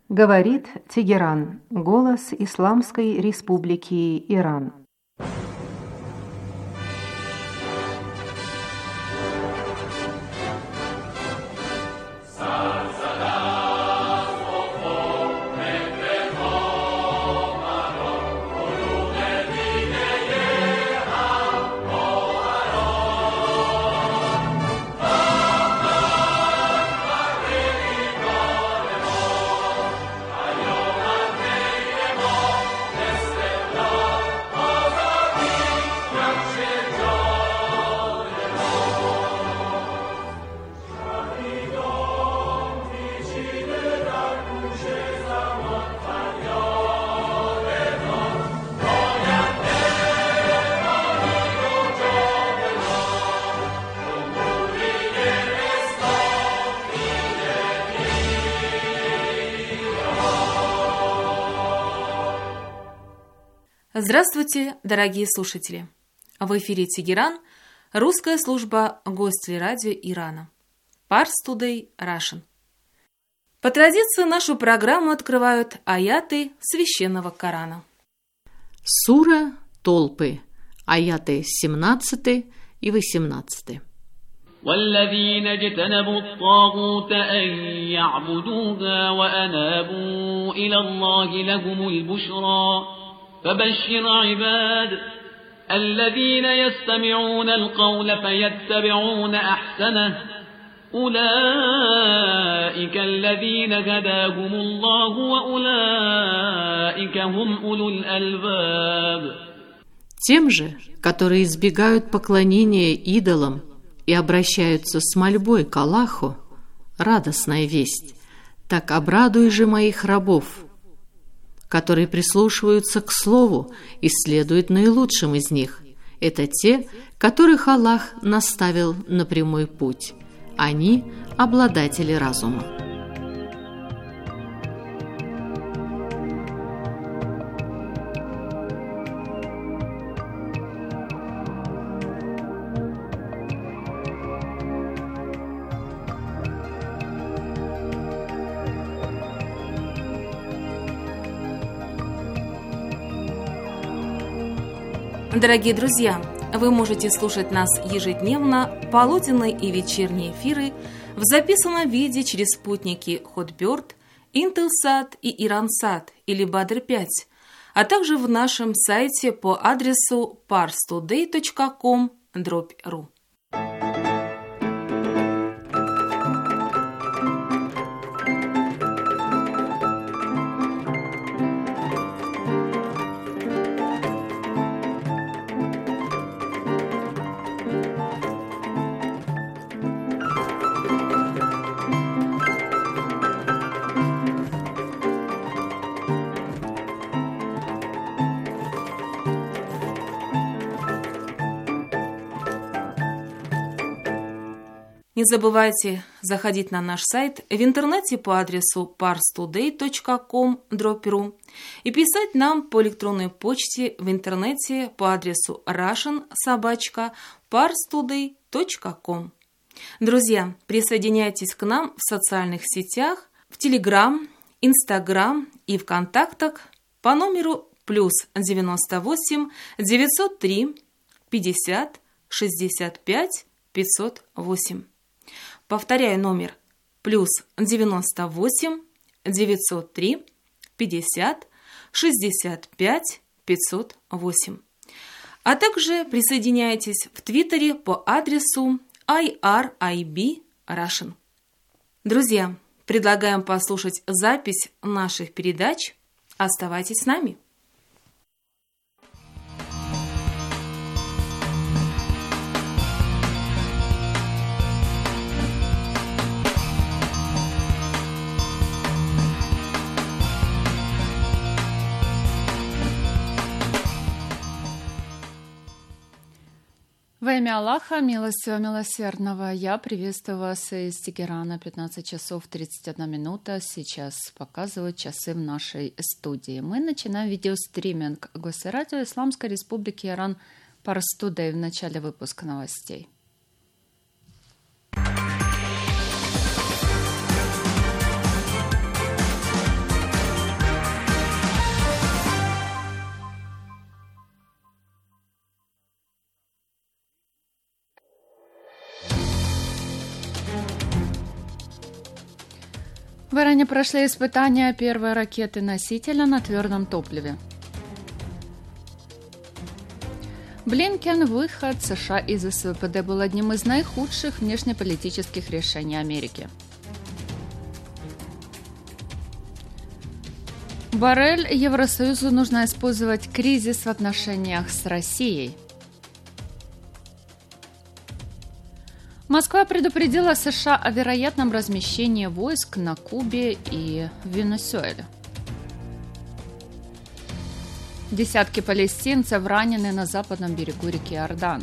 Говорит Тегеран, голос Исламской Республики Иран. Здравствуйте, дорогие слушатели! В эфире Тегеран, русская служба Гостелерадио Ирана. Pars Today Russian. По традиции нашу программу открывают аяты Священного Корана. Сура Толпы, аяты 17 и 18. والذين اجتنبوا الطاغوت أن يعبدوها وأنابوا إلى الله لهم البشرى فبشر عباد الذين يستمعون القول فيتبعون أحسنه أولئك الذين هداهم الله وأولئك هم أولو الألباب. Тем же, которые избегают поклонения идолам и обращаются с мольбой к Аллаху, радостная весть, так обрадуй же моих рабов, которые прислушиваются к слову и следуют наилучшим из них. Это те, которых Аллах наставил на прямой путь. Они – обладатели разума. Дорогие друзья, вы можете слушать нас ежедневно, полуденные и вечерние эфиры в записанном виде через спутники Hotbird, Intelsat и Iransat или Badr-5, а также в нашем сайте по адресу parstoday.com/ru. Не забывайте заходить на наш сайт в интернете по адресу parstoday.com/ru и писать нам по электронной почте в интернете по адресу russian@parstoday.com. Друзья, присоединяйтесь к нам в социальных сетях, в Telegram, Instagram и в контактах по номеру +98 903 50 65 508. Повторяю номер +98 903 50 65 508. А также присоединяйтесь в Твиттере по адресу IRIB Russian. Друзья, предлагаем послушать запись наших передач. Оставайтесь с нами. Во имя Аллаха, милостивого, милосердного, я приветствую вас из Тегерана. 15 часов 31 минута. Сейчас показывают часы в нашей студии. Мы начинаем видеостриминг Гостелерадио Исламской Республики Иран Pars Today в начале выпуска новостей. В Иране прошли испытания первой ракеты-носителя на твердом топливе. Блинкен, выход США из СВПД был одним из наихудших внешнеполитических решений Америки. Боррель: Евросоюзу нужно использовать кризис в отношениях с Россией. Москва предупредила США о вероятном размещении войск на Кубе и в Венесуэле. Десятки палестинцев ранены на западном берегу реки Иордан.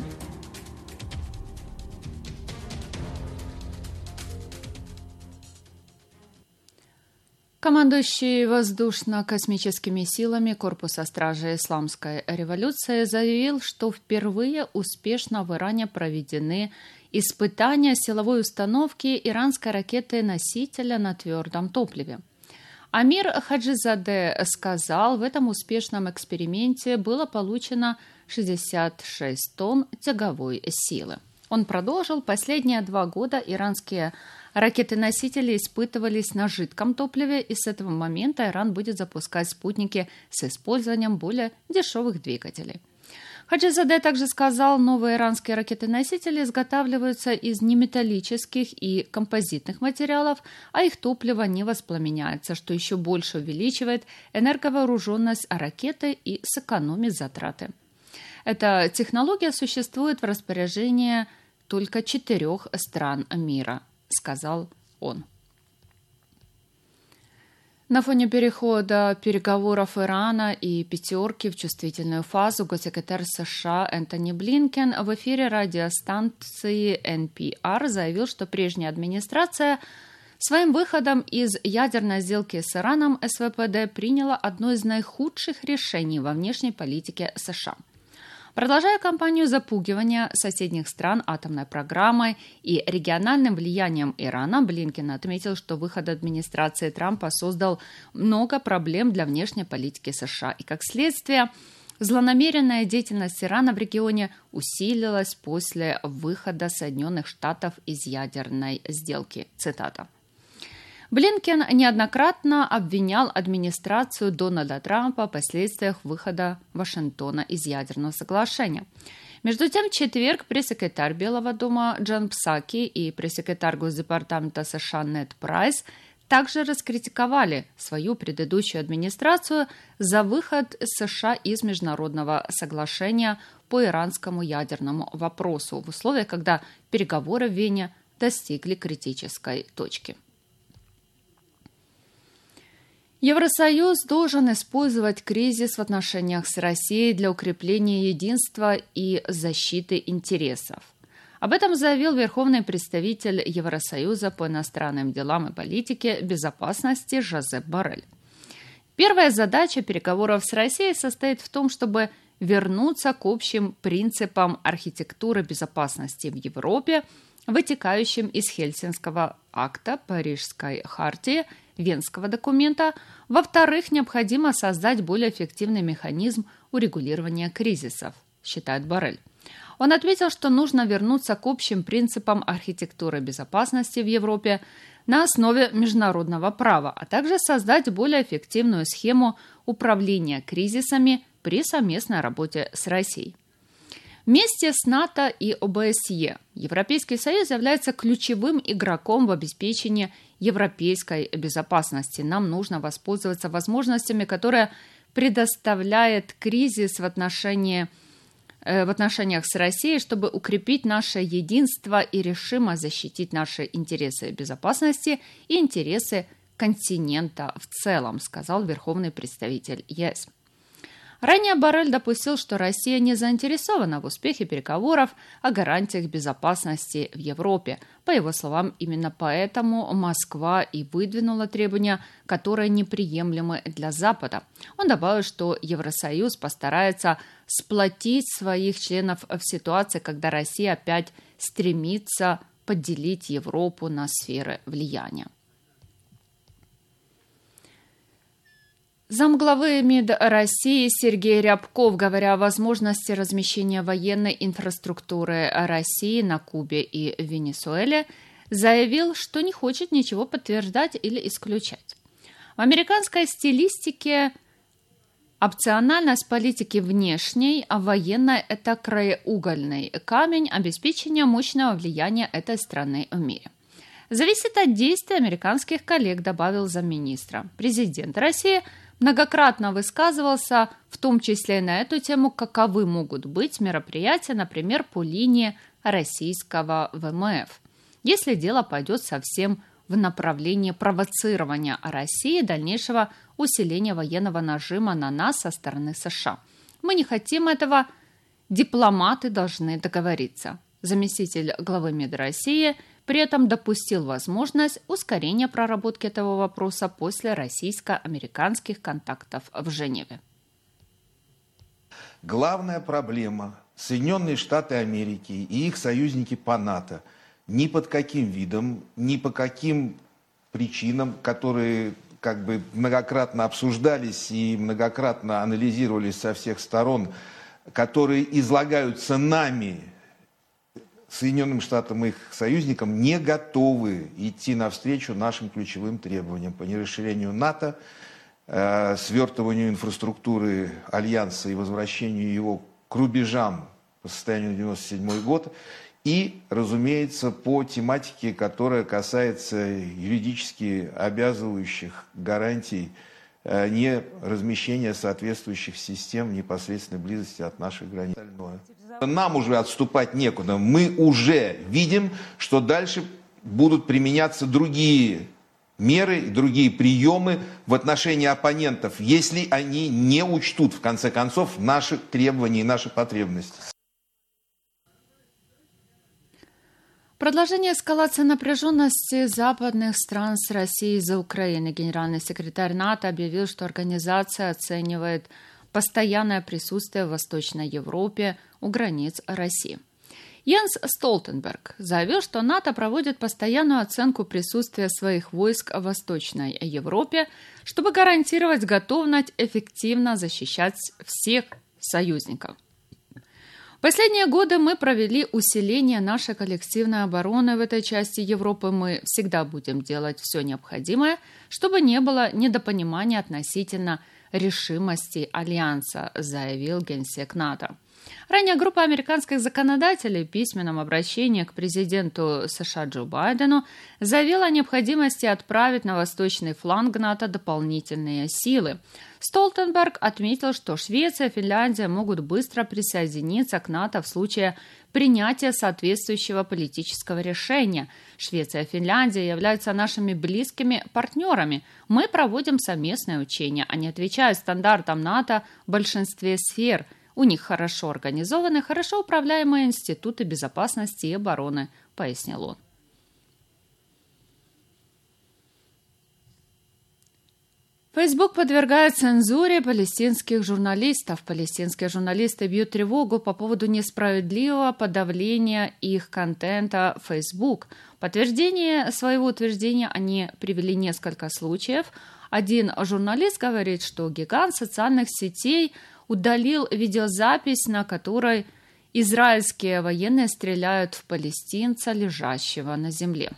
Командующий воздушно-космическими силами Корпуса стражей Исламской революции заявил, что впервые успешно в Иране проведены испытания силовой установки иранской ракеты-носителя на твердом топливе. Амир Хаджизаде сказал, в этом успешном эксперименте было получено 66 тонн тяговой силы. Он продолжил, последние 2 года иранские ракеты-носители испытывались на жидком топливе, и с этого момента Иран будет запускать спутники с использованием более дешевых двигателей. Хаджизаде также сказал, новые иранские ракеты-носители изготавливаются из неметаллических и композитных материалов, а их топливо не воспламеняется, что еще больше увеличивает энерговооруженность ракеты и сэкономит затраты. Эта технология существует в распоряжении только 4 стран мира, сказал он. На фоне перехода переговоров Ирана и «пятерки» в чувствительную фазу госсекретарь США Энтони Блинкен в эфире радиостанции NPR заявил, что прежняя администрация своим выходом из ядерной сделки с Ираном СВПД приняла одно из наихудших решений во внешней политике США. Продолжая кампанию запугивания соседних стран атомной программой и региональным влиянием Ирана, Блинкен отметил, что выход администрации Трампа создал много проблем для внешней политики США, и, как следствие, злонамеренная деятельность Ирана в регионе усилилась после выхода Соединенных Штатов из ядерной сделки. Цитата. Блинкен неоднократно обвинял администрацию Дональда Трампа в последствиях выхода Вашингтона из ядерного соглашения. Между тем, в четверг пресс-секретарь Белого дома Джен Псаки и пресс-секретарь Госдепартамента США Нед Прайс также раскритиковали свою предыдущую администрацию за выход США из международного соглашения по иранскому ядерному вопросу в условиях, когда переговоры в Вене достигли критической точки. Евросоюз должен использовать кризис в отношениях с Россией для укрепления единства и защиты интересов. Об этом заявил верховный представитель Евросоюза по иностранным делам и политике безопасности Жозеп Боррель. Первая задача переговоров с Россией состоит в том, чтобы вернуться к общим принципам архитектуры безопасности в Европе, вытекающим из Хельсинского акта, Парижской хартии, Венского документа. Во-вторых, необходимо создать более эффективный механизм урегулирования кризисов, считает Боррель. Он отметил, что нужно вернуться к общим принципам архитектуры безопасности в Европе на основе международного права, а также создать более эффективную схему управления кризисами при совместной работе с Россией. Вместе с НАТО и ОБСЕ Европейский Союз является ключевым игроком в обеспечении европейской безопасности. Нам нужно воспользоваться возможностями, которые предоставляет кризис в отношениях с Россией, чтобы укрепить наше единство и решимо защитить наши интересы безопасности и интересы континента в целом, сказал верховный представитель ЕС. Ранее Боррель допустил, что Россия не заинтересована в успехе переговоров о гарантиях безопасности в Европе. По его словам, именно поэтому Москва и выдвинула требования, которые неприемлемы для Запада. Он добавил, что Евросоюз постарается сплотить своих членов в ситуации, когда Россия опять стремится поделить Европу на сферы влияния. Замглавы МИД России Сергей Рябков, говоря о возможности размещения военной инфраструктуры России на Кубе и Венесуэле, заявил, что не хочет ничего подтверждать или исключать. В американской стилистике опциональность политики внешней, а военная – это краеугольный камень обеспечения мощного влияния этой страны в мире. Зависит от действий американских коллег, добавил замминистра. Президент России многократно высказывался, в том числе и на эту тему, каковы могут быть мероприятия, например, по линии российского ВМФ, если дело пойдет совсем в направлении провоцирования России и дальнейшего усиления военного нажима на нас со стороны США. Мы не хотим этого, дипломаты должны договориться. Заместитель главы МИД России при этом допустил возможность ускорения проработки этого вопроса после российско-американских контактов в Женеве. Главная проблема Соединенные Штаты Америки и их союзники по НАТО ни под каким видом, ни по каким причинам, которые многократно обсуждались и многократно анализировались со всех сторон, которые излагаются нами, Соединенным Штатам и их союзникам, не готовы идти навстречу нашим ключевым требованиям по нерасширению НАТО, свертыванию инфраструктуры Альянса и возвращению его к рубежам по состоянию на 1997 год и, разумеется, по тематике, которая касается юридически обязывающих гарантий не размещения соответствующих систем в непосредственной близости от наших границ. Нам уже отступать некуда. Мы уже видим, что дальше будут применяться другие меры, другие приемы в отношении оппонентов, если они не учтут, в конце концов, наши требования и наши потребности. Продолжение эскалации напряженности западных стран с Россией из-за Украины. Генеральный секретарь НАТО объявил, что организация оценивает постоянное присутствие в Восточной Европе у границ России. Йенс Столтенберг заявил, что НАТО проводит постоянную оценку присутствия своих войск в Восточной Европе, чтобы гарантировать готовность эффективно защищать всех союзников. В последние годы мы провели усиление нашей коллективной обороны в этой части Европы. Мы всегда будем делать все необходимое, чтобы не было недопонимания относительно решимости Альянса, заявил генсек НАТО. Ранее группа американских законодателей в письменном обращении к президенту США Джо Байдену заявила о необходимости отправить на восточный фланг НАТО дополнительные силы. Столтенберг отметил, что Швеция и Финляндия могут быстро присоединиться к НАТО в случае принятия соответствующего политического решения. Швеция и Финляндия являются нашими близкими партнерами. Мы проводим совместные учения. Они отвечают стандартам НАТО в большинстве сфер. У них хорошо организованы, хорошо управляемые институты безопасности и обороны, пояснил он. Facebook подвергает цензуре палестинских журналистов. Палестинские журналисты бьют тревогу по поводу несправедливого подавления их контента в Facebook. В подтверждение своего утверждения они привели несколько случаев. Один журналист говорит, что гигант социальных сетей удалил видеозапись, на которой израильские военные стреляют в палестинца, лежащего на земле.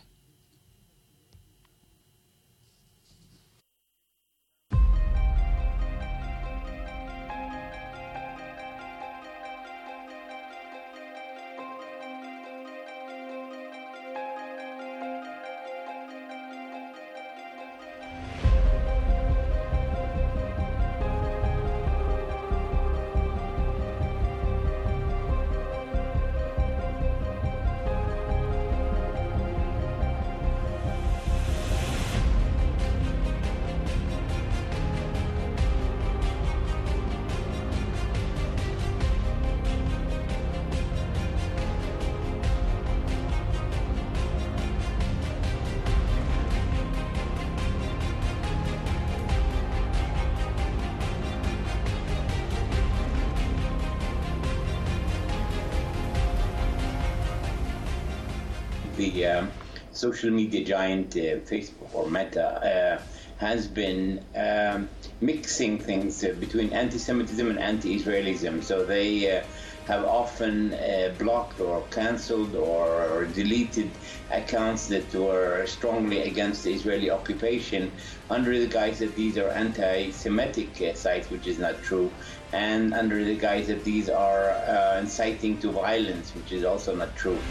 The social media giant Facebook or Meta has been mixing things between anti-Semitism and anti-Israelism. So they have often blocked or cancelled or deleted accounts that were strongly against the Israeli occupation under the guise that these are anti-Semitic sites, which is not true, and under the guise that these are inciting to violence, which is also not true.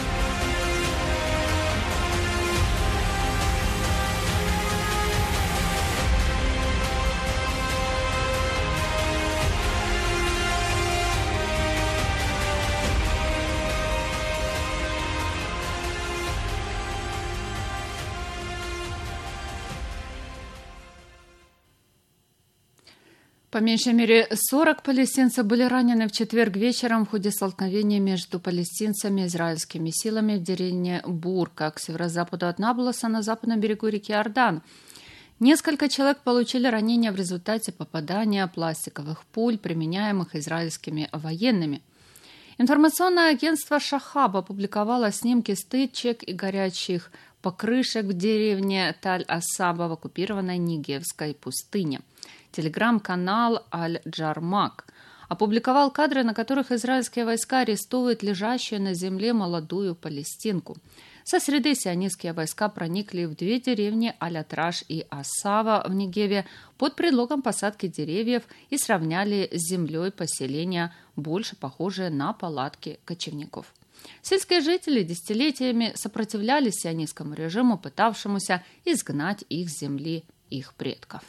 По меньшей мере 40 палестинцев были ранены в четверг вечером в ходе столкновения между палестинцами и израильскими силами в деревне Бурка к северо-западу от Наблуса на западном берегу реки Иордан. Несколько человек получили ранения в результате попадания пластиковых пуль, применяемых израильскими военными. Информационное агентство Шахаб опубликовало снимки стычек и горячих покрышек в деревне Таль-Асаба в оккупированной Нигевской пустыне. Телеграм-канал Аль-Джармак опубликовал кадры, на которых израильские войска арестовывают лежащую на земле молодую палестинку. Со среды сионистские войска проникли в две деревни Аль-Атраш и Асава в Негеве под предлогом посадки деревьев и сравняли с землей поселения, больше похожие на палатки кочевников. Сельские жители десятилетиями сопротивлялись сионистскому режиму, пытавшемуся изгнать их с земли их предков.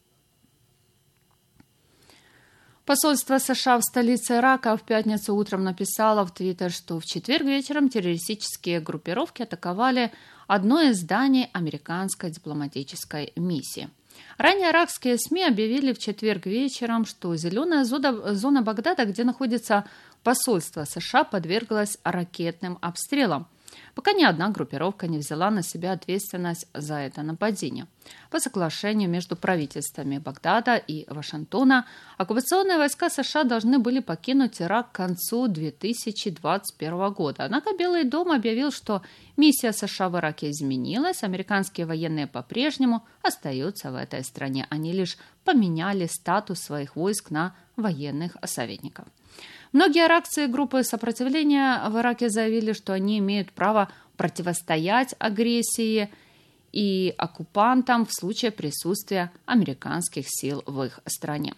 Посольство США в столице Ирака в пятницу утром написало в Твиттер, что в четверг вечером террористические группировки атаковали одно из зданий американской дипломатической миссии. Ранее иракские СМИ объявили в четверг вечером, что зеленая зона Багдада, где находится посольство США, подверглась ракетным обстрелам, пока ни одна группировка не взяла на себя ответственность за это нападение. По соглашению между правительствами Багдада и Вашингтона, оккупационные войска США должны были покинуть Ирак к концу 2021 года. Однако Белый дом объявил, что миссия США в Ираке изменилась, американские военные по-прежнему остаются в этой стране. Они лишь поменяли статус своих войск на военных советников. Многие иракцы и группы сопротивления в Ираке заявили, что они имеют право противостоять агрессии и оккупантам в случае присутствия американских сил в их стране.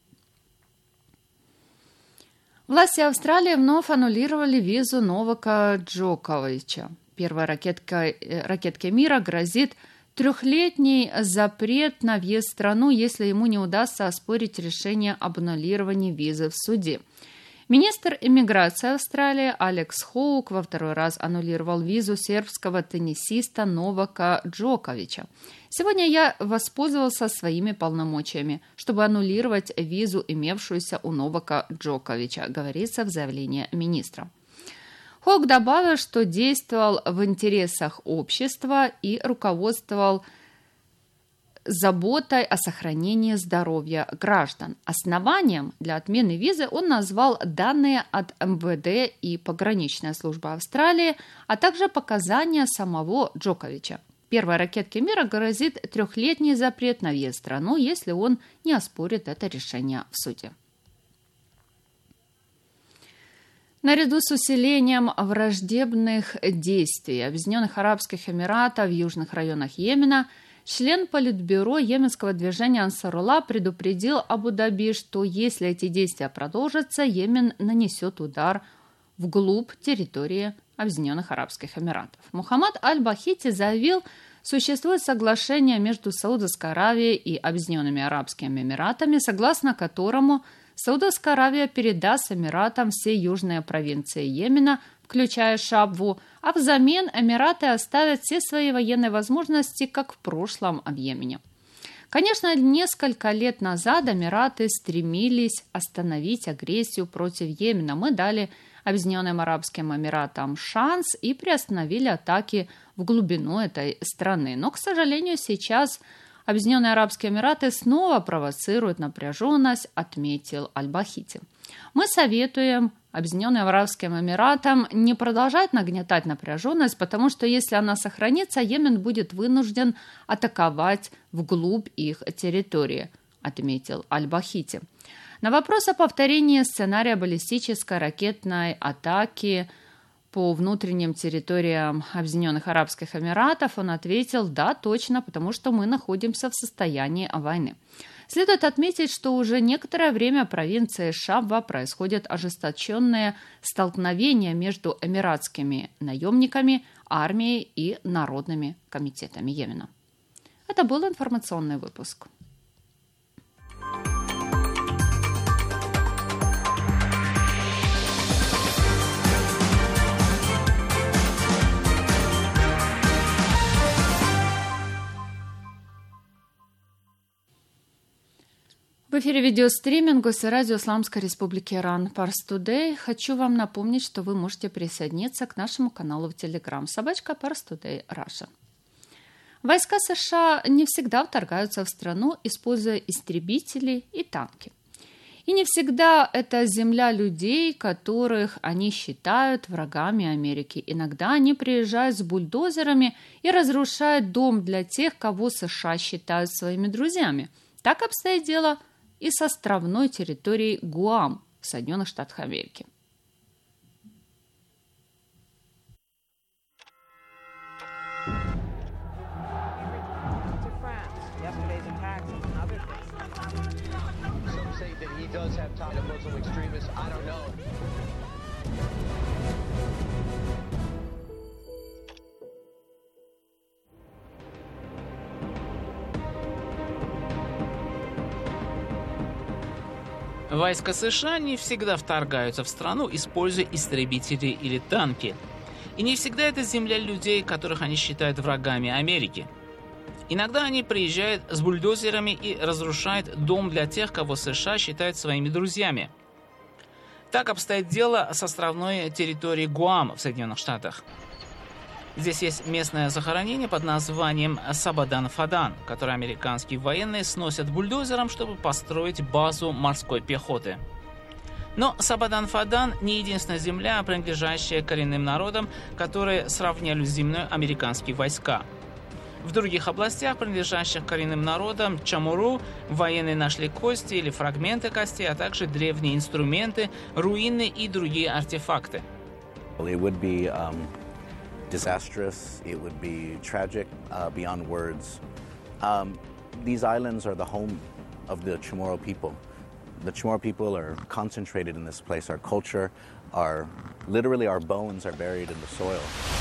Власти Австралии вновь аннулировали визу Новака Джоковича. Первой ракетке мира грозит 3-летний запрет на въезд в страну, если ему не удастся оспорить решение об аннулировании визы в суде. Министр иммиграции Австралии Алекс Хоук во второй раз аннулировал визу сербского теннисиста Новака Джоковича. Сегодня я воспользовался своими полномочиями, чтобы аннулировать визу, имевшуюся у Новака Джоковича, говорится в заявлении министра. Хоук добавил, что действовал в интересах общества и руководствовал заботой о сохранении здоровья граждан. Основанием для отмены визы он назвал данные от МВД и пограничная служба Австралии, а также показания самого Джоковича. Первой ракетке мира грозит 3-летний запрет на въезд в страну, если он не оспорит это решение в суде. Наряду с усилением враждебных действий Объединенных Арабских Эмиратов в южных районах Йемена, член Политбюро йеменского движения Ансарулла предупредил Абу-Даби, что если эти действия продолжатся, Йемен нанесет удар вглубь территории Объединенных Арабских Эмиратов. Мухаммад Аль-Бахити заявил, существует соглашение между Саудовской Аравией и Объединенными Арабскими Эмиратами, согласно которому Саудовская Аравия передаст Эмиратам все южные провинции Йемена, включая Шабву, а взамен Эмираты оставят все свои военные возможности, как в прошлом в Йемене. Конечно, несколько лет назад Эмираты стремились остановить агрессию против Йемена. Мы дали Объединенным Арабским Эмиратам шанс и приостановили атаки в глубину этой страны. Но, к сожалению, сейчас Объединенные Арабские Эмираты снова провоцируют напряженность, отметил Аль-Бахити. Мы советуем Объединенным Арабским Эмиратам не продолжать нагнетать напряженность, потому что если она сохранится, Йемен будет вынужден атаковать вглубь их территории, отметил Аль-Бахити. На вопрос о повторении сценария баллистической ракетной атаки по внутренним территориям Объединенных Арабских Эмиратов он ответил: да, точно, потому что мы находимся в состоянии войны. Следует отметить, что уже некоторое время в провинции Шабва происходят ожесточенные столкновения между эмиратскими наемниками, армией и народными комитетами Йемена. Это был информационный выпуск. В эфире видеостриминга с радио Исламской Республики Иран Pars Today. Хочу вам напомнить, что вы можете присоединиться к нашему каналу в Telegram /Pars Today Russia. Войска США не всегда вторгаются в страну, используя истребители и танки. И не всегда это земля людей, которых они считают врагами Америки. Иногда они приезжают с бульдозерами и разрушают дом для тех, кого США считают своими друзьями. Так обстоит дело и с островной территорией Гуам в Соединенных Штатах Америки. Войска США не всегда вторгаются в страну, используя истребители или танки. И не всегда это земля людей, которых они считают врагами Америки. Иногда они приезжают с бульдозерами и разрушают дом для тех, кого США считают своими друзьями. Так обстоит дело с островной территорией Гуам в Соединенных Штатах. Здесь есть местное захоронение под названием Сабадан-Фадан, которое американские военные сносят бульдозером, чтобы построить базу морской пехоты. Но Сабадан-Фадан не единственная земля, принадлежащая коренным народам, которые сравняли с землей американские войска. В других областях, принадлежащих коренным народам Чамуру, военные нашли кости или фрагменты костей, а также древние инструменты, руины и другие артефакты. Disastrous, it would be tragic beyond words. These islands are the home of the Chamorro people. The Chamorro people are concentrated in this place. Our culture, literally our bones are buried in the soil.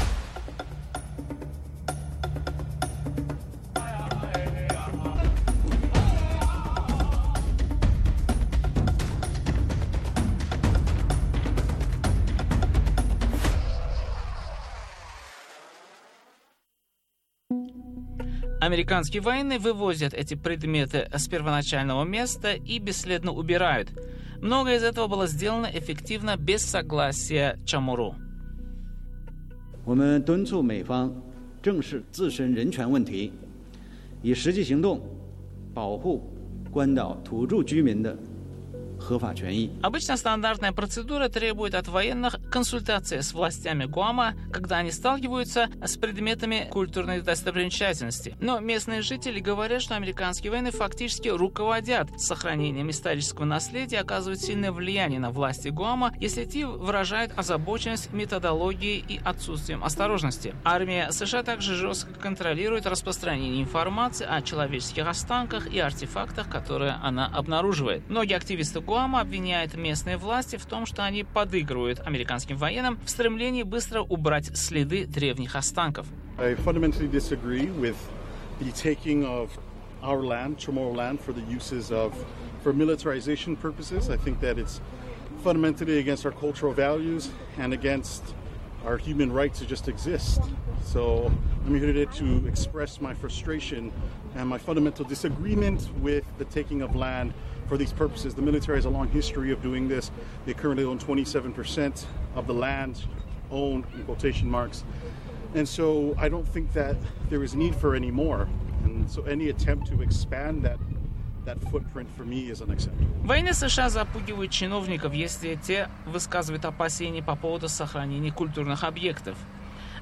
Американские военные вывозят эти предметы с первоначального места и бесследно убирают. Многое из этого было сделано эффективно без согласия Чамуру. 我们敦促美方正视自身人权问题，以实际行动保护关岛土著居民的合法权益. Обычно стандартная процедура требует от военных консультации с властями Гуама, когда они сталкиваются с предметами культурной достопримечательности. Но местные жители говорят, что американские военные фактически руководят сохранением исторического наследия, оказывают сильное влияние на власти Гуама, если те выражают озабоченность методологией и отсутствием осторожности. Армия США также жестко контролирует распространение информации о человеческих останках и артефактах, которые она обнаруживает. Многие активисты Гуама обвиняют местные власти в том, что они подыгрывают американским военным в стремлении быстро убрать следы древних останков. I fundamentally disagree with the taking of our land, Chamorro land, for the uses for militarization purposes. I think that it's fundamentally against our cultural values and against our human right to just exist. So I'm here today to express my frustration and my fundamental disagreement with the taking of land for these purposes. The military has a long history of doing this. They currently own 27% of the land owned, in quotation marks. And so I don't think that there is need for any more. And so any attempt to expand that footprint for me is unacceptable. Военные США запугивают чиновников, если те высказывают опасения по поводу сохранения культурных объектов.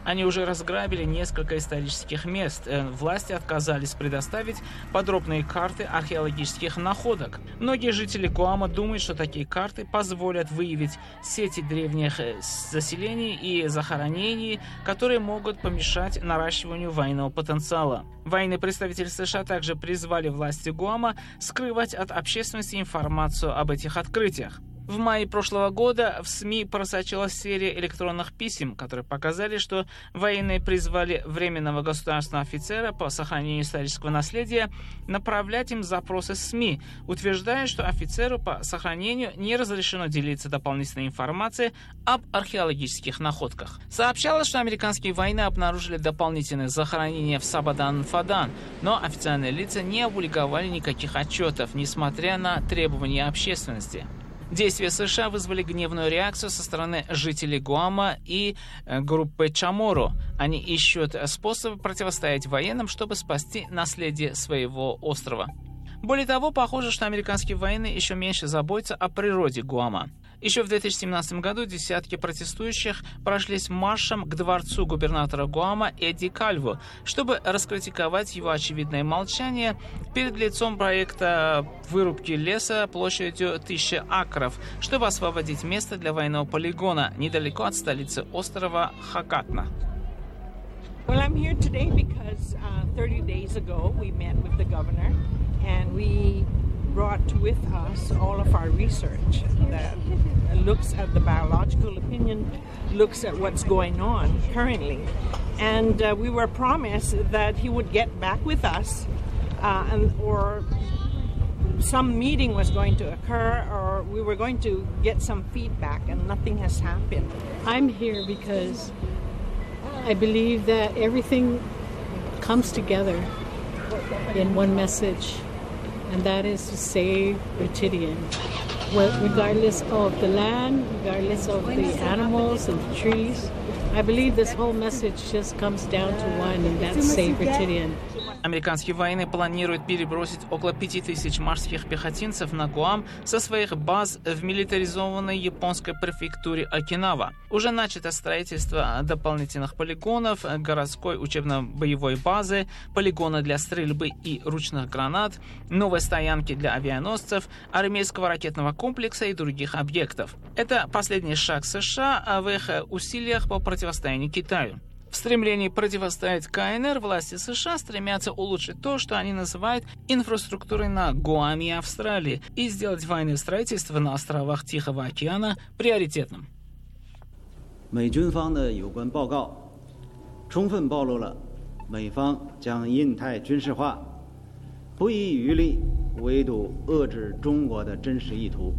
Они уже разграбили несколько исторических мест. Власти отказались предоставить подробные карты археологических находок. Многие жители Гуама думают, что такие карты позволят выявить сети древних заселений и захоронений, которые могут помешать наращиванию военного потенциала. Военные представители США также призвали власти Гуама скрывать от общественности информацию об этих открытиях. В мае прошлого года в СМИ просочилась серия электронных писем, которые показали, что военные призвали временного государственного офицера по сохранению исторического наследия направлять им запросы СМИ, утверждая, что офицеру по сохранению не разрешено делиться дополнительной информацией об археологических находках. Сообщалось, что американские военные обнаружили дополнительные захоронения в Сабадан-Фадан, но официальные лица не опубликовали никаких отчетов, несмотря на требования общественности. Действия США вызвали гневную реакцию со стороны жителей Гуама и группы Чаморо. Они ищут способы противостоять военным, чтобы спасти наследие своего острова. Более того, похоже, что американские военные еще меньше заботятся о природе Гуама. Еще в 2017 году десятки протестующих прошлись маршем к дворцу губернатора Гуама Эдди Кальво, чтобы раскритиковать его очевидное молчание перед лицом проекта вырубки леса площадью 1000 акров, чтобы освободить место для военного полигона недалеко от столицы острова Хакатна. Well, I'm here today because 30 days ago we met with the governor and we brought with us all of our research that looks at the biological opinion, looks at what's going on currently. And we were promised that he would get back with us or some meeting was going to occur or we were going to get some feedback, and nothing has happened. I'm here because I believe that everything comes together in one message, and that is to save Retidian. Well, regardless of the land, regardless of the animals and the trees, I believe this whole message just comes down to one, and that's save Retidian. Американские военные планируют перебросить около 5000 морских пехотинцев на Гуам со своих баз в милитаризованной японской префектуре Окинава. Уже начато строительство дополнительных полигонов, городской учебно-боевой базы, полигона для стрельбы и ручных гранат, новой стоянки для авианосцев, армейского ракетного комплекса и других объектов. Это последний шаг США в их усилиях по противостоянию Китаю. В стремлении противостоять КНР власти США стремятся улучшить то, что они называют инфраструктурой на Гуаме и Австралии, и сделать военное строительство на островах Тихого океана приоритетным. 美军方的有关报告充分暴露了美方将印太军事化、不遗余力围堵遏制中国的真实意图。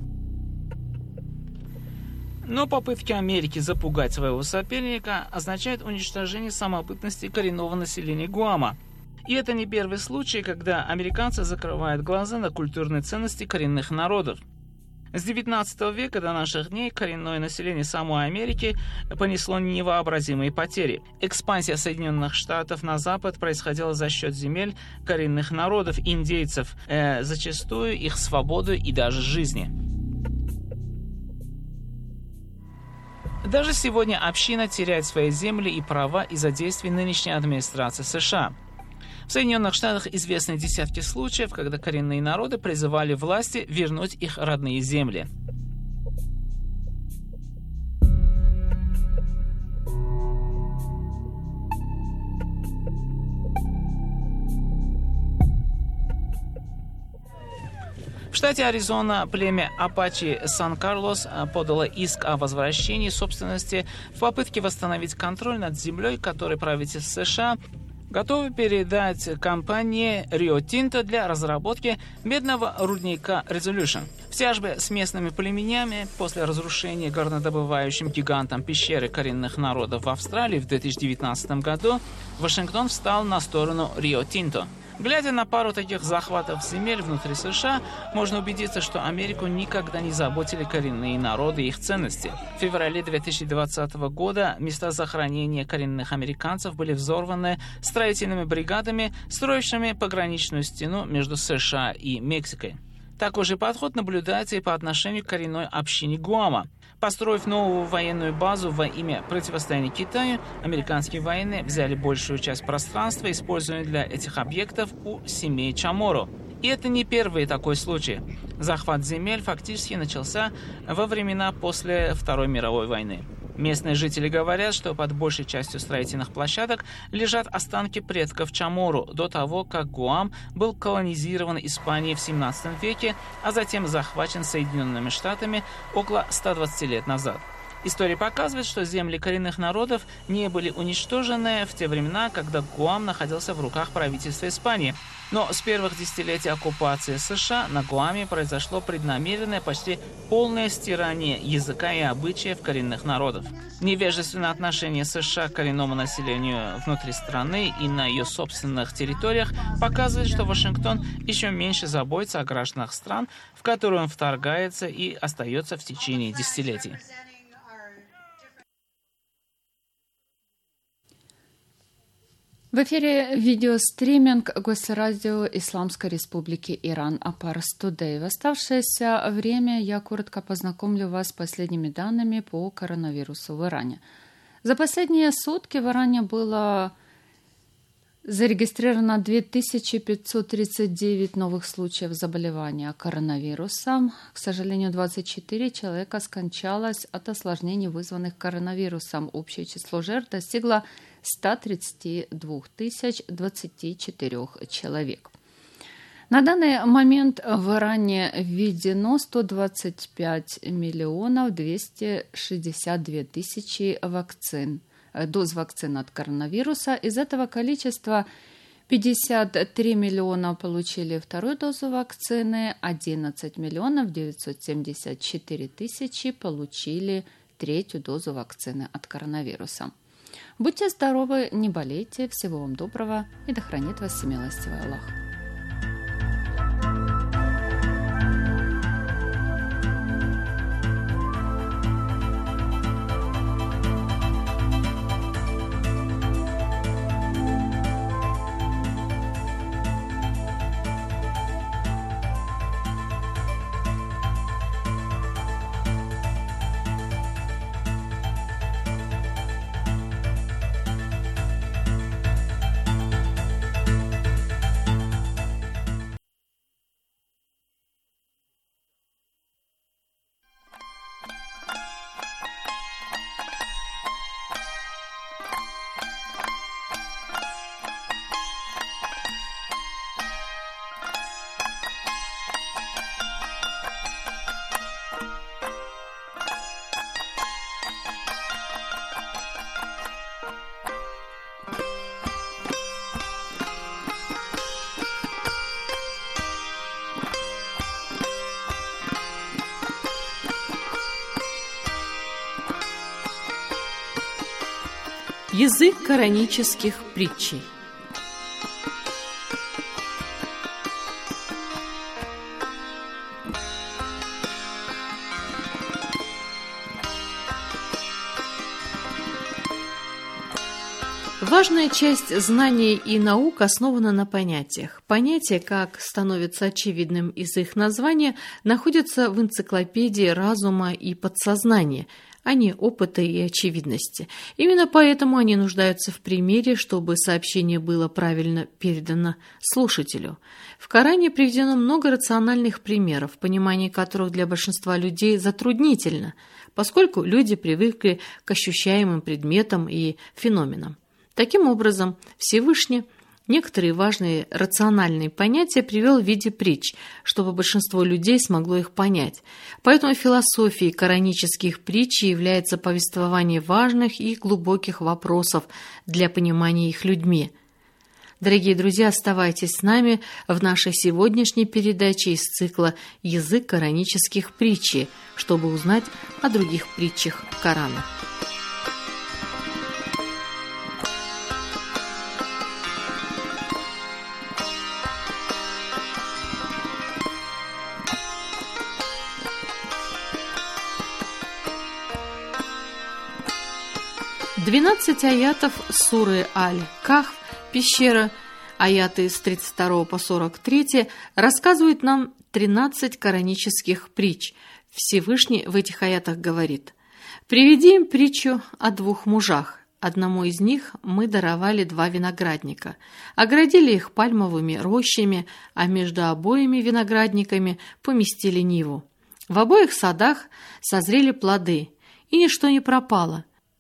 Но попытки Америки запугать своего соперника означают уничтожение самобытности коренного населения Гуама. И это не первый случай, когда американцы закрывают глаза на культурные ценности коренных народов. С 19 века до наших дней коренное население самой Америки понесло невообразимые потери. Экспансия Соединенных Штатов на запад происходила за счет земель коренных народов, индейцев, зачастую их свободу и даже жизни. Даже сегодня община теряет свои земли и права из-за действий нынешней администрации США. В Соединенных Штатах известны десятки случаев, когда коренные народы призывали власти вернуть их родные земли. В штате Аризона племя Апачи Сан-Карлос подало иск о возвращении собственности в попытке восстановить контроль над землей, которой правительство США готовы передать компании Rio Tinto для разработки медного рудника Resolution. В тяжбе с местными племенами после разрушения горнодобывающим гигантом пещеры коренных народов в Австралии в 2019 году Вашингтон встал на сторону Rio Tinto. Глядя на пару таких захватов земель внутри США, можно убедиться, что Америку никогда не заботили коренные народы и их ценности. В феврале 2020 года места захоронения коренных американцев были взорваны строительными бригадами, строившими пограничную стену между США и Мексикой. Такой же подход наблюдается и по отношению к коренной общине Гуама. Построив новую военную базу во имя противостояния Китаю, американские военные взяли большую часть пространства, используемого для этих объектов у семей Chamorro. И это не первый такой случай. Захват земель фактически начался во времена после Второй мировой войны. Местные жители говорят, что под большей частью строительных площадок лежат останки предков Chamorro до того, как Гуам был колонизирован Испанией в 17 веке, а затем захвачен Соединенными Штатами около 120 лет назад. История показывает, что земли коренных народов не были уничтожены в те времена, когда Гуам находился в руках правительства Испании. Но с первых десятилетий оккупации США на Гуаме произошло преднамеренное, почти полное стирание языка и обычаев коренных народов. Невежественное отношение США к коренному населению внутри страны и на ее собственных территориях показывает, что Вашингтон еще меньше заботится о гражданах стран, в которые он вторгается и остается в течение десятилетий. В эфире видеостриминг Госрадио Исламской Республики Иран Парс Тудей. В оставшееся время я коротко познакомлю вас с последними данными по коронавирусу в Иране. За последние сутки в Иране было зарегистрировано 2539 новых случаев заболевания коронавирусом. К сожалению, 24 человека скончалось от осложнений, вызванных коронавирусом. Общее число жертв достигло 132 024 человек. На данный момент в Иране введено 125 262 тысячи доз вакцин от коронавируса. Из этого количества 53 миллиона получили вторую дозу вакцины, 11 миллионов 974 тысячи получили третью дозу вакцины от коронавируса. Будьте здоровы, не болейте, всего вам доброго и да хранит вас всемилостивый Аллах. Язык коранических притчей. Важная часть знаний и наук основана на понятиях. Понятия, как становится очевидным из их названия, находятся в энциклопедии разума и подсознания, а не опыта и очевидности. Именно поэтому они нуждаются в примере, чтобы сообщение было правильно передано слушателю. В Коране приведено много рациональных примеров, понимание которых для большинства людей затруднительно, поскольку люди привыкли к ощущаемым предметам и феноменам. Таким образом, Всевышний некоторые важные рациональные понятия привел в виде притч, чтобы большинство людей смогло их понять. Поэтому философией коранических притч является повествование важных и глубоких вопросов для понимания их людьми. Дорогие друзья, оставайтесь с нами в нашей сегодняшней передаче из цикла «Язык коранических притчей», чтобы узнать о других притчах Корана. Двенадцать аятов суры Аль-Кахф, пещера, аяты с 32 по 43, рассказывают нам 13 коранических притч. Всевышний в этих аятах говорит: «Приведи им притчу о 2 мужах. Одному из них мы даровали 2 виноградника, оградили их пальмовыми рощами, а между обоими виноградниками поместили ниву. В обоих садах созрели плоды, и ничто не пропало.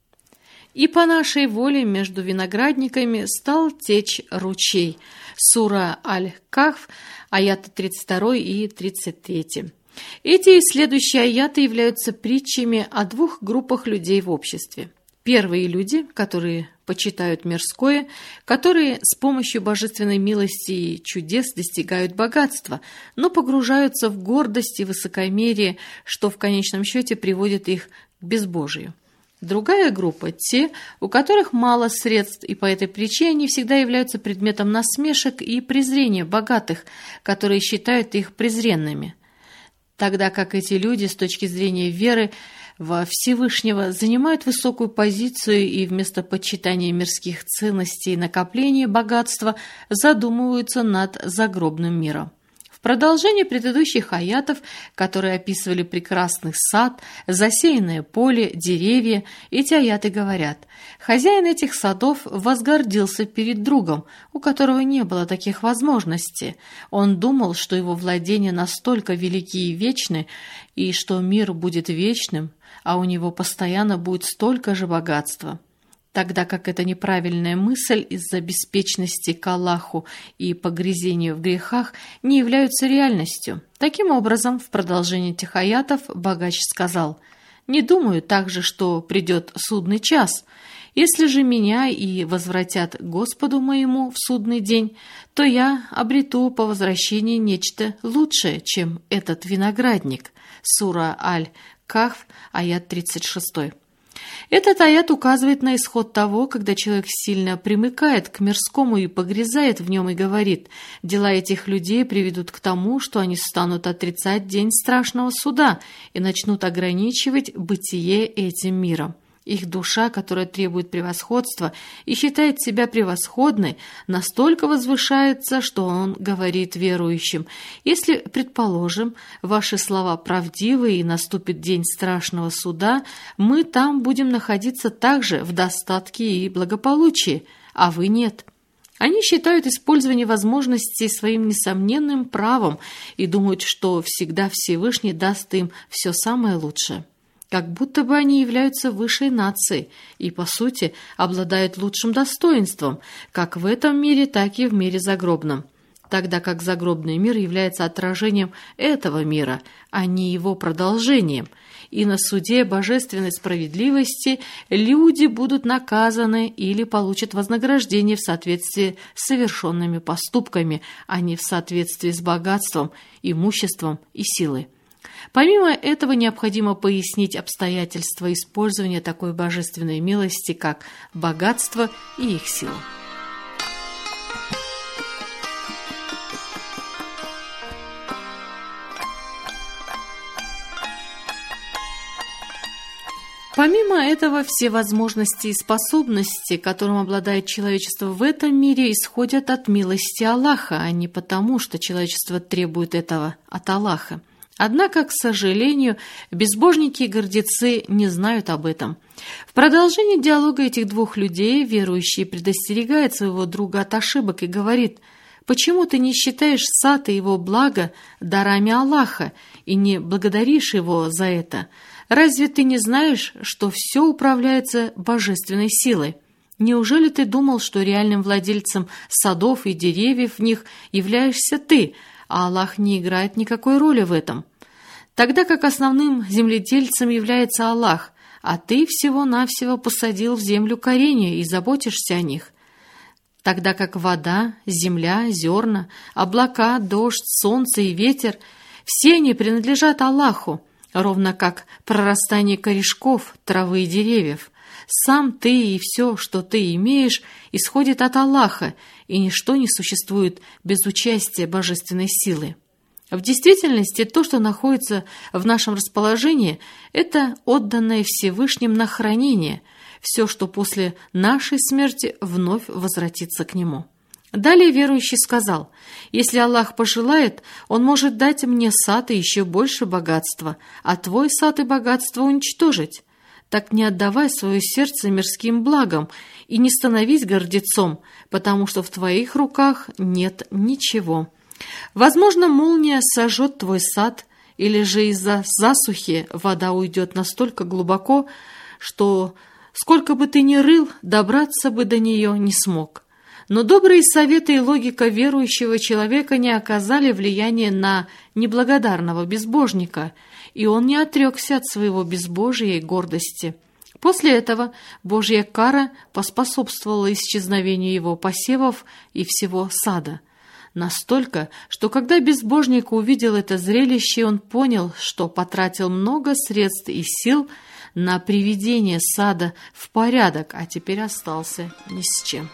И по нашей воле между виноградниками стал течь ручей». Сура Аль-Кахф, аяты 32 и 33. Эти и следующие аяты являются притчами о 2 группах людей в обществе. Первые люди, которые почитают мирское, которые с помощью божественной милости и чудес достигают богатства, но погружаются в гордость и высокомерие, что в конечном счете приводит их к безбожию. Другая группа – те, у которых мало средств, и по этой причине они всегда являются предметом насмешек и презрения богатых, которые считают их презренными. Тогда как эти люди с точки зрения веры во Всевышнего занимают высокую позицию и вместо почитания мирских ценностей и накопления богатства задумываются над загробным миром. В продолжение предыдущих аятов, которые описывали прекрасный сад, засеянное поле, деревья, эти аяты говорят: «Хозяин этих садов возгордился перед другом, у которого не было таких возможностей. Он думал, что его владения настолько велики и вечны, и что мир будет вечным, а у него постоянно будет столько же богатства». Тогда как эта неправильная мысль из-за беспечности к Аллаху и погрязению в грехах не являются реальностью. Таким образом, в продолжении этих аятов богач сказал: «Не думаю также, что придет судный час. Если же меня и возвратят Господу моему в судный день, то я обрету по возвращении нечто лучшее, чем этот виноградник». Сура Аль-Кахф, аят 36. Этот аят указывает на исход того, когда человек сильно примыкает к мирскому и погрязает в нем и говорит: дела этих людей приведут к тому, что они станут отрицать день страшного суда и начнут ограничивать бытие этим миром. Их душа, которая требует превосходства и считает себя превосходной, настолько возвышается, что он говорит верующим: если, предположим, ваши слова правдивы и наступит день страшного суда, мы там будем находиться также в достатке и благополучии, а вы нет. Они считают использование возможностей своим несомненным правом и думают, что всегда Всевышний даст им все самое лучшее. Как будто бы они являются высшей нацией и, по сути, обладают лучшим достоинством, как в этом мире, так и в мире загробном. Тогда как загробный мир является отражением этого мира, а не его продолжением. И на суде божественной справедливости люди будут наказаны или получат вознаграждение в соответствии с совершенными поступками, а не в соответствии с богатством, имуществом и силой. Помимо этого, необходимо пояснить обстоятельства использования такой божественной милости, как богатство и их сила. Помимо этого, все возможности и способности, которым обладает человечество в этом мире, исходят от милости Аллаха, а не потому, что человечество требует этого от Аллаха. Однако, к сожалению, безбожники и гордецы не знают об этом. В продолжении диалога этих 2 людей верующий предостерегает своего друга от ошибок и говорит: «Почему ты не считаешь сад и его благо дарами Аллаха и не благодаришь его за это? Разве ты не знаешь, что все управляется божественной силой? Неужели ты думал, что реальным владельцем садов и деревьев в них являешься ты, а Аллах не играет никакой роли в этом? Тогда как основным земледельцем является Аллах, а ты всего-навсего посадил в землю коренья и заботишься о них. Тогда как вода, земля, зерна, облака, дождь, солнце и ветер – все они принадлежат Аллаху, ровно как прорастание корешков, травы и деревьев. Сам ты и все, что ты имеешь, исходит от Аллаха, и ничто не существует без участия божественной силы. В действительности, то, что находится в нашем расположении, это отданное Всевышним на хранение, все, что после нашей смерти вновь возвратится к Нему. Далее верующий сказал: «Если Аллах пожелает, Он может дать мне сад и еще больше богатства, а твой сад и богатство уничтожить. Так не отдавай свое сердце мирским благам и не становись гордецом, потому что в твоих руках нет ничего. Возможно, молния сожжет твой сад, или же из-за засухи вода уйдет настолько глубоко, что, сколько бы ты ни рыл, добраться бы до нее не смог». Но добрые советы и логика верующего человека не оказали влияния на неблагодарного безбожника, и он не отрекся от своего безбожия и гордости. После этого Божья кара поспособствовала исчезновению его посевов и всего сада. Настолько, что когда безбожник увидел это зрелище, он понял, что потратил много средств и сил на приведение сада в порядок, а теперь остался ни с чем.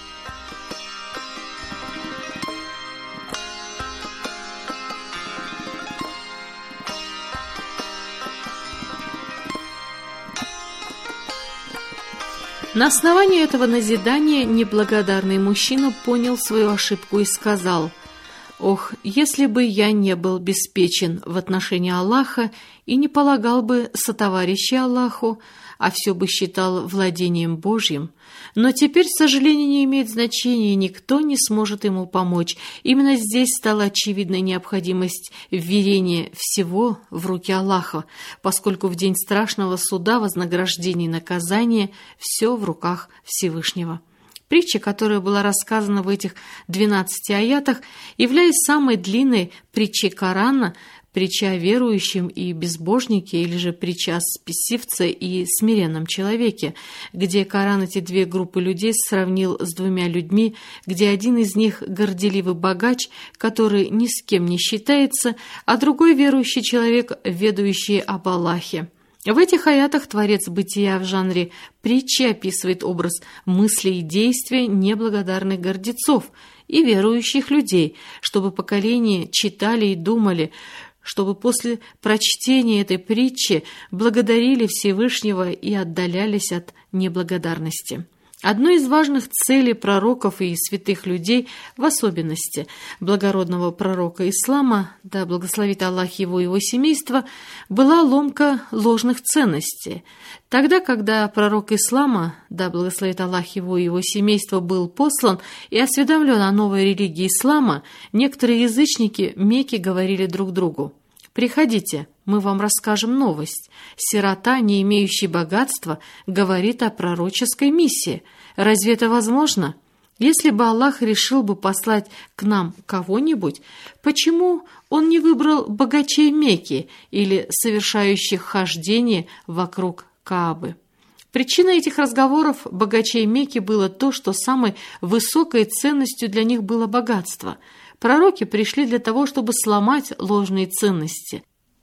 На основании этого назидания неблагодарный мужчина понял свою ошибку и сказал: «Ох, если бы я не был обеспечен в отношении Аллаха и не полагал бы сотоварища Аллаху, а все бы считал владением Божьим, но теперь, к сожалению, не имеет значения, и никто не сможет ему помочь». Именно здесь стала очевидной необходимость вверения всего в руки Аллаха, поскольку в день страшного суда, вознаграждения и наказания все в руках Всевышнего. Притча, которая была рассказана в этих 12 аятах, являясь самой длинной притчей Корана, притча о верующем и безбожнике, или же притча о спесивце и смиренном человеке, где Коран эти две группы людей сравнил с двумя людьми, где один из них горделивый богач, который ни с кем не считается, а другой верующий человек, ведающий об Аллахе. В этих аятах творец бытия в жанре притчи описывает образ мыслей и действия неблагодарных гордецов и верующих людей, чтобы поколения читали и думали, чтобы после прочтения этой притчи благодарили Всевышнего и отдалялись от неблагодарности. Одной из важных целей пророков и святых людей, в особенности благородного пророка ислама, да благословит Аллах его и его семейство, была ломка ложных ценностей. Тогда, когда пророк ислама, да благословит Аллах его и его семейство, был послан и осведомлен о новой религии ислама, некоторые язычники Мекки говорили друг другу: «Приходите, мы вам расскажем новость. Сирота, не имеющий богатства, говорит о пророческой миссии. Разве это возможно? Если бы Аллах решил бы послать к нам кого-нибудь, почему Он не выбрал богачей Мекки или совершающих хождение вокруг Каабы?» Причиной этих разговоров богачей Мекки было то, что самой высокой ценностью для них было богатство. Пророки пришли для того, чтобы сломать ложные ценности.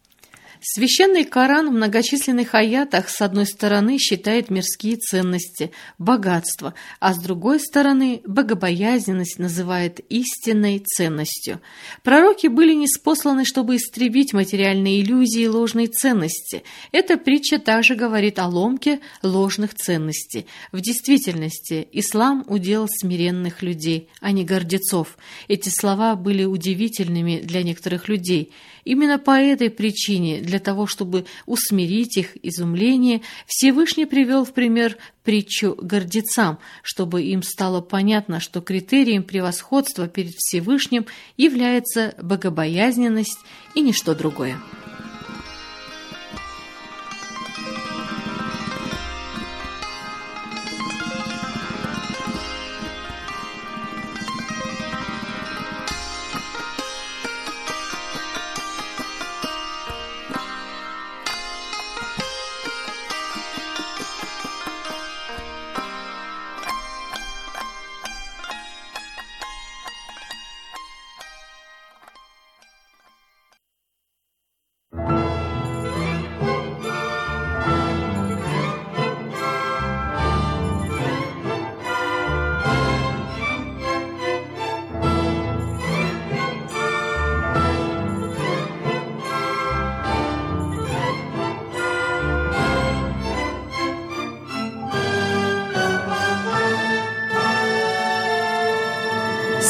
Священный Коран в многочисленных аятах с одной стороны считает мирские ценности, богатство, а с другой стороны богобоязненность называет истинной ценностью. Пророки были ниспосланы, чтобы истребить материальные иллюзии и ложные ценности. Эта притча также говорит о ломке ложных ценностей. В действительности ислам удел смиренных людей, а не гордецов. Эти слова были удивительными для некоторых людей. Именно по этой причине, для того, чтобы усмирить их изумление, Всевышний привел в пример притчу гордецам, чтобы им стало понятно, что критерием превосходства перед Всевышним является богобоязненность и ничто другое.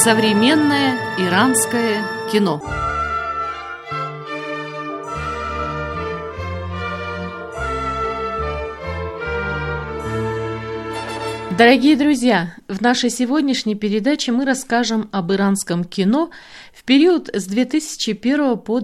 Современное иранское кино. Дорогие друзья, в нашей сегодняшней передаче мы расскажем об иранском кино в период с 2001 по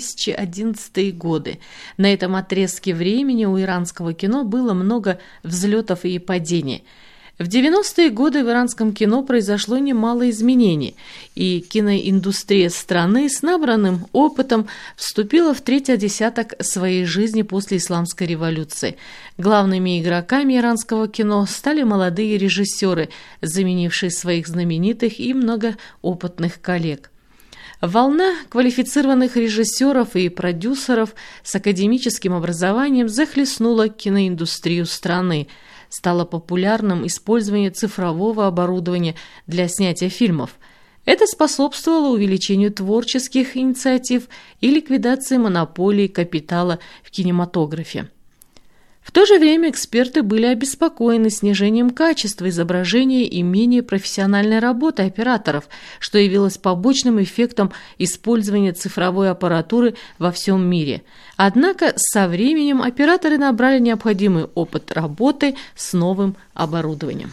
2011 годы. На этом отрезке времени у иранского кино было много взлетов и падений. В 90-е годы в иранском кино произошло немало изменений, и киноиндустрия страны с набранным опытом вступила в третий десяток своей жизни после исламской революции. Главными игроками иранского кино стали молодые режиссеры, заменившие своих знаменитых и многоопытных коллег. Волна квалифицированных режиссеров и продюсеров с академическим образованием захлестнула киноиндустрию страны. Стало популярным использование цифрового оборудования для снятия фильмов. Это способствовало увеличению творческих инициатив и ликвидации монополии капитала в кинематографе. В то же время эксперты были обеспокоены снижением качества изображения и менее профессиональной работы операторов, что явилось побочным эффектом использования цифровой аппаратуры во всем мире. Однако со временем операторы набрали необходимый опыт работы с новым оборудованием.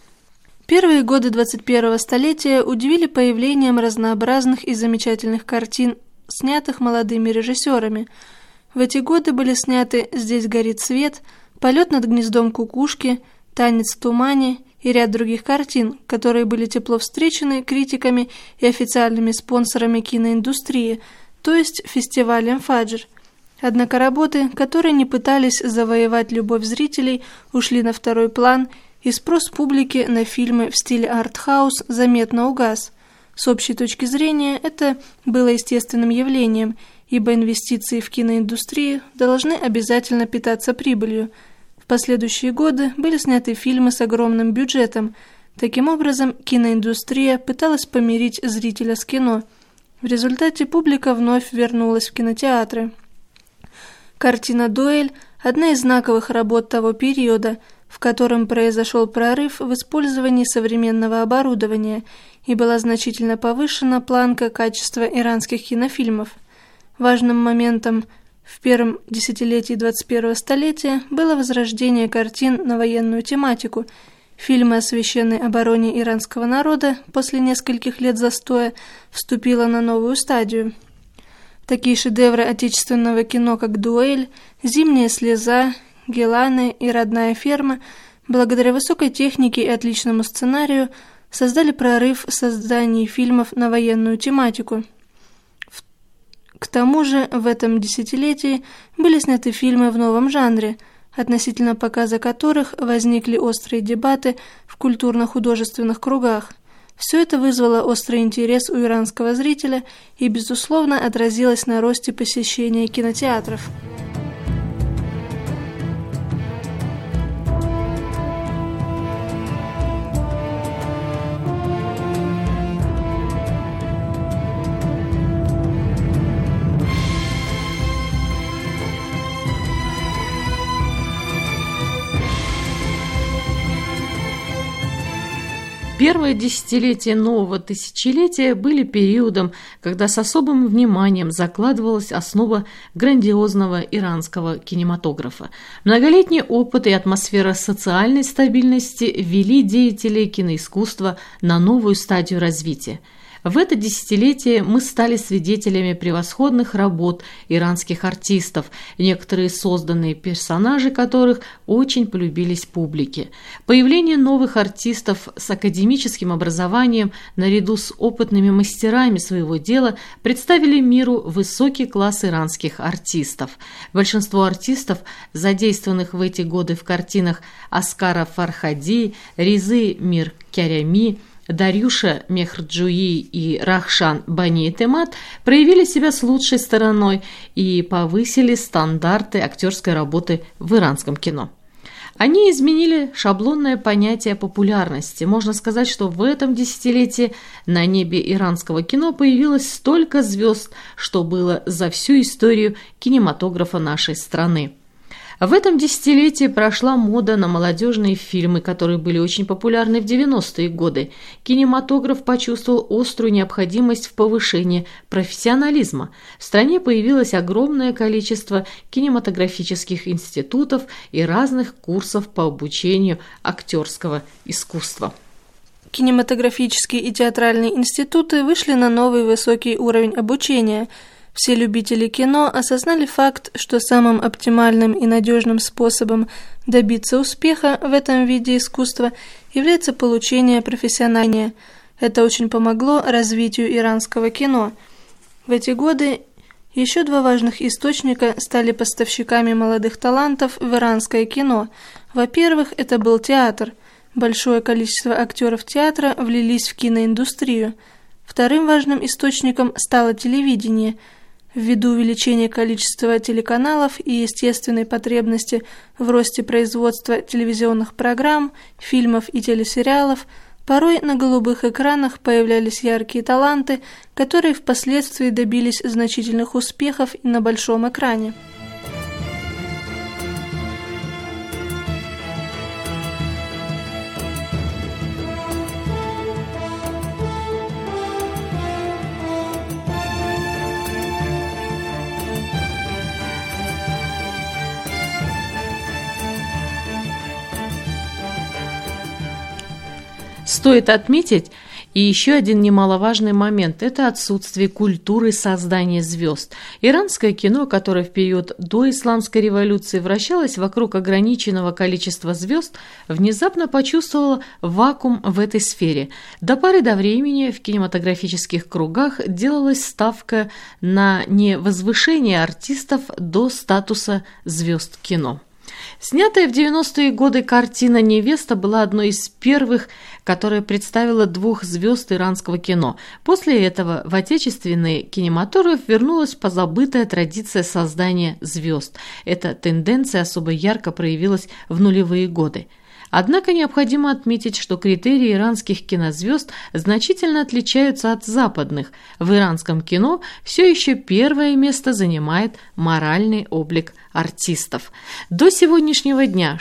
Первые годы 21-го столетия удивили появлением разнообразных и замечательных картин, снятых молодыми режиссерами. В эти годы были сняты «Здесь горит свет», «Полет над гнездом кукушки», «Танец в тумане» и ряд других картин, которые были тепло встречены критиками и официальными спонсорами киноиндустрии, то есть фестивалем «Фаджр». Однако работы, которые не пытались завоевать любовь зрителей, ушли на второй план, и спрос публики на фильмы в стиле артхаус заметно угас. С общей точки зрения это было естественным явлением, ибо инвестиции в киноиндустрию должны обязательно питаться прибылью. В последующие годы были сняты фильмы с огромным бюджетом. Таким образом, киноиндустрия пыталась помирить зрителя с кино. В результате публика вновь вернулась в кинотеатры. Картина «Дуэль» – одна из знаковых работ того периода, в котором произошел прорыв в использовании современного оборудования и была значительно повышена планка качества иранских кинофильмов. Важным моментом в первом десятилетии 21-го столетия было возрождение картин на военную тематику. Фильмы о священной обороне иранского народа после нескольких лет застоя вступила на новую стадию. Такие шедевры отечественного кино, как «Дуэль», «Зимняя слеза», «Геланы» и «Родная ферма», благодаря высокой технике и отличному сценарию, создали прорыв в создании фильмов на военную тематику. К тому же в этом десятилетии были сняты фильмы в новом жанре, относительно показа которых возникли острые дебаты в культурно-художественных кругах. Все это вызвало острый интерес у иранского зрителя и, безусловно, отразилось на росте посещения кинотеатров. Первые десятилетия нового тысячелетия были периодом, когда с особым вниманием закладывалась основа грандиозного иранского кинематографа. Многолетний опыт и атмосфера социальной стабильности ввели деятелей киноискусства на новую стадию развития. В это десятилетие мы стали свидетелями превосходных работ иранских артистов, некоторые созданные персонажи которых очень полюбились публике. Появление новых артистов с академическим образованием наряду с опытными мастерами своего дела представили миру высокий класс иранских артистов. Большинство артистов, задействованных в эти годы в картинах Аскара Фархади, Ризы Мир-Кярями, Дарюша Мехрджуи и Рахшан Бани-Этемат проявили себя с лучшей стороной и повысили стандарты актерской работы в иранском кино. Они изменили шаблонное понятие популярности. Можно сказать, что в этом десятилетии на небе иранского кино появилось столько звезд, что было за всю историю кинематографа нашей страны. В этом десятилетии прошла мода на молодежные фильмы, которые были очень популярны в 90-е годы. Кинематограф почувствовал острую необходимость в повышении профессионализма. В стране появилось огромное количество кинематографических институтов и разных курсов по обучению актерского искусства. Кинематографические и театральные институты вышли на новый высокий уровень обучения. Все любители кино осознали факт, что самым оптимальным и надежным способом добиться успеха в этом виде искусства является получение профессионального. Это очень помогло развитию иранского кино. В эти годы еще два важных источника стали поставщиками молодых талантов в иранское кино. Во-первых, это был театр. Большое количество актеров театра влились в киноиндустрию. Вторым важным источником стало телевидение. Ввиду увеличения количества телеканалов и естественной потребности в росте производства телевизионных программ, фильмов и телесериалов, порой на голубых экранах появлялись яркие таланты, которые впоследствии добились значительных успехов и на большом экране. Стоит отметить и еще один немаловажный момент – это отсутствие культуры создания звезд. Иранское кино, которое в период до Исламской революции вращалось вокруг ограниченного количества звезд, внезапно почувствовало вакуум в этой сфере. До поры до времени в кинематографических кругах делалась ставка на невозвышение артистов до статуса звезд кино. Снятая в 90-е годы картина «Невеста» была одной из первых, которая представила двух звезд иранского кино. После этого в отечественный кинематограф вернулась позабытая традиция создания звезд. Эта тенденция особо ярко проявилась в нулевые годы. Однако необходимо отметить, что критерии иранских кинозвезд значительно отличаются от западных. В иранском кино все еще первое место занимает моральный облик артистов. До сегодняшнего дня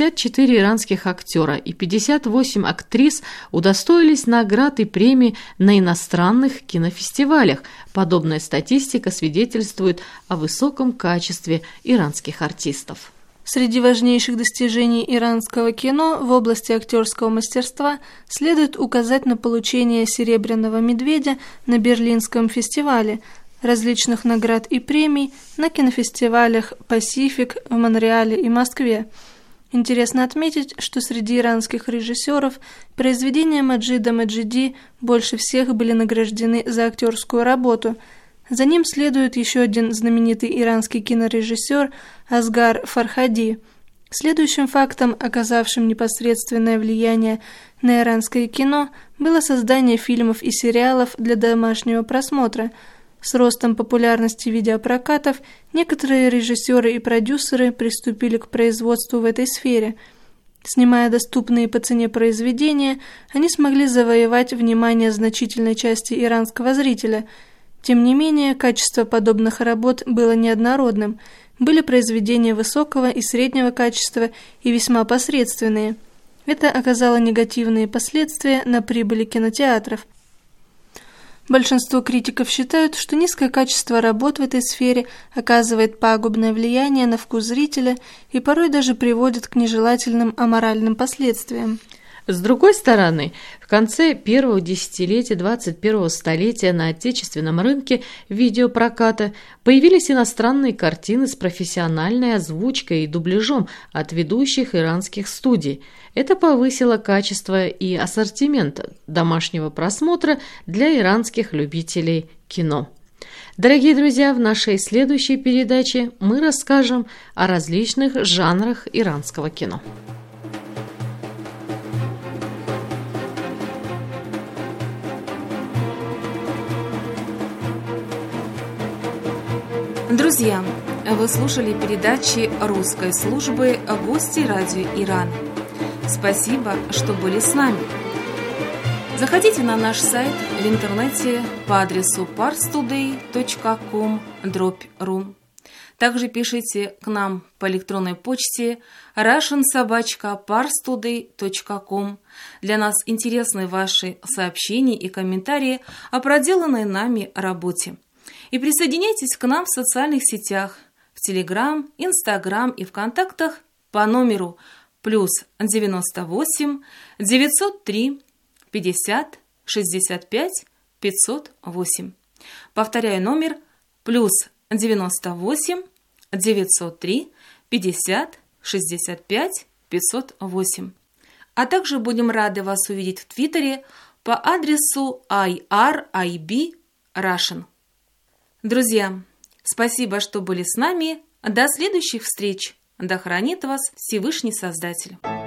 64 иранских актера и 58 актрис удостоились наград и премий на иностранных кинофестивалях. Подобная статистика свидетельствует о высоком качестве иранских артистов. Среди важнейших достижений иранского кино в области актерского мастерства следует указать на получение «Серебряного медведя» на Берлинском фестивале, различных наград и премий на кинофестивалях «Пасифик» в Монреале и Москве. Интересно отметить, что среди иранских режиссеров произведения Маджида Маджиди больше всех были награждены за актерскую работу. За ним следует еще один знаменитый иранский кинорежиссер Асгар Фархади. Следующим фактом, оказавшим непосредственное влияние на иранское кино, было создание фильмов и сериалов для домашнего просмотра. С ростом популярности видеопрокатов некоторые режиссеры и продюсеры приступили к производству в этой сфере. Снимая доступные по цене произведения, они смогли завоевать внимание значительной части иранского зрителя. Тем не менее, качество подобных работ было неоднородным. Были произведения высокого и среднего качества и весьма посредственные. Это оказало негативные последствия на прибыли кинотеатров. Большинство критиков считают, что низкое качество работ в этой сфере оказывает пагубное влияние на вкус зрителя и порой даже приводит к нежелательным аморальным последствиям. С другой стороны, в конце первого десятилетия 21-го столетия на отечественном рынке видеопроката появились иностранные картины с профессиональной озвучкой и дубляжом от ведущих иранских студий. Это повысило качество и ассортимент домашнего просмотра для иранских любителей кино. Дорогие друзья, в нашей следующей передаче мы расскажем о различных жанрах иранского кино. Друзья, вы слушали передачи русской службы «Гости радио Иран». Спасибо, что были с нами. Заходите на наш сайт в интернете по адресу parstoday.com/ru. Также пишите к нам по электронной почте russian@parstoday.com. Для нас интересны ваши сообщения и комментарии о проделанной нами работе. И присоединяйтесь к нам в социальных сетях, в Telegram, Instagram и ВКонтактах по номеру +98 903 50 65 508. Повторяю номер +98 903 50 65 508. А также будем рады вас увидеть в Твиттере по адресу IRIB Russian. Друзья, спасибо, что были с нами. До следующих встреч. Да хранит вас Всевышний Создатель.